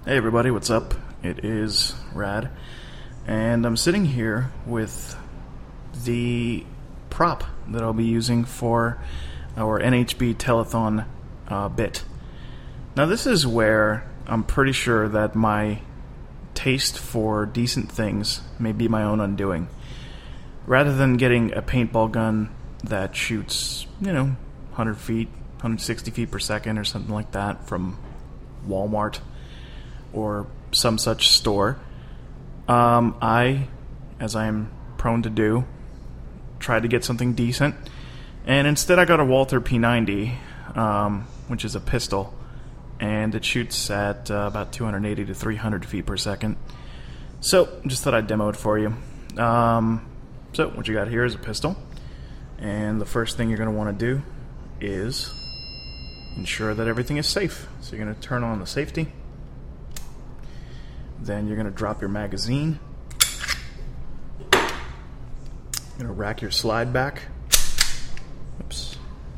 Hey everybody, what's up? It is Rad, and I'm sitting here with the prop that I'll be using for our NHB Telethon bit. Now this is where I'm pretty sure that my taste for decent things may be my own undoing. Rather than getting a paintball gun that shoots, 100 feet, 160 feet per second or something like that from Walmart or some such store, I, as I am prone to do, tried to get something decent, and instead I got a Walther P90, which is a pistol, and it shoots at about 280 to 300 feet per second. So, just thought I'd demo it for you. So, what you got here is a pistol, and the first thing you're going to want to do is ensure that everything is safe. So you're going to turn on the safety. Then you're going to drop your magazine. You're going to rack your slide back. Oops.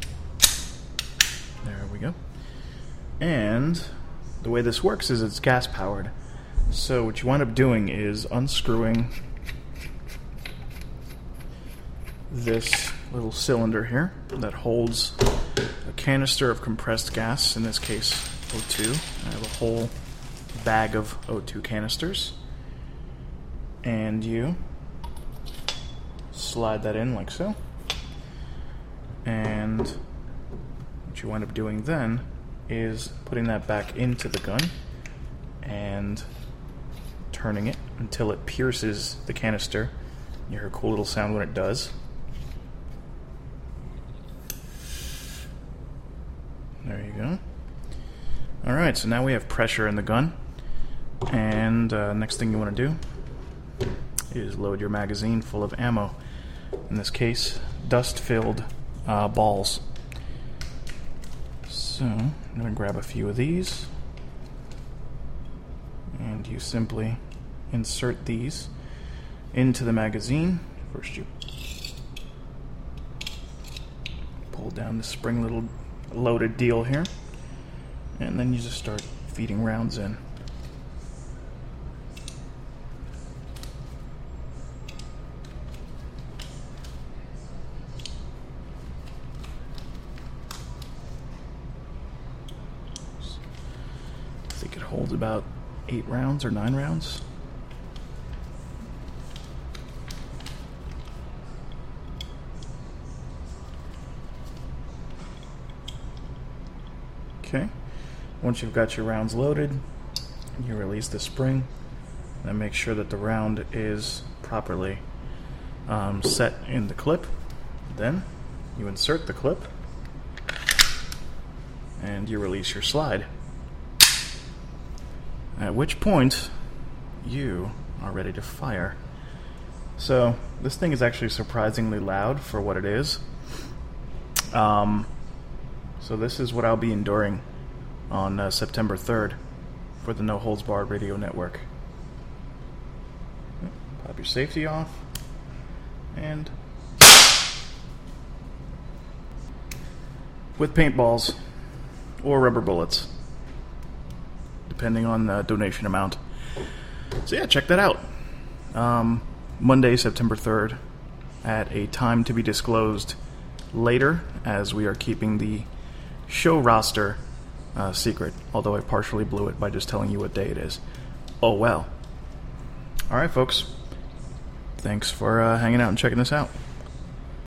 There we go. And the way this works is it's gas powered. So what you wind up doing is unscrewing this little cylinder here that holds a canister of compressed gas, in this case O2. I have a whole bag of O2 canisters, and you slide that in like so, and what you wind up doing then is putting that back into the gun and turning it until it pierces the canister. You hear a cool little sound when it does. There you go. Alright, so now we have pressure in the gun. And next thing you want to do is load your magazine full of ammo. In this case, dust-filled balls. So, I'm going to grab a few of these. And you simply insert these into the magazine. First you pull down the spring little loaded deal here. And then you just start feeding rounds in. I think it holds about 8 rounds or 9 rounds. Okay. Once you've got your rounds loaded, you release the spring and make sure that the round is properly set in the clip. Then you insert the clip and you release your slide. At which point you are ready to fire. So this thing is actually surprisingly loud for what it is. So this is what I'll be enduring on September 3rd for the No Holds Barred Radio Network. Pop your safety off, and with paintballs or rubber bullets, depending on the donation amount. So yeah, check that out. Monday, September 3rd, at a time to be disclosed later, as we are keeping the show roster secret, although I partially blew it by just telling you what day it is. Oh well. Alright folks, thanks for hanging out and checking this out.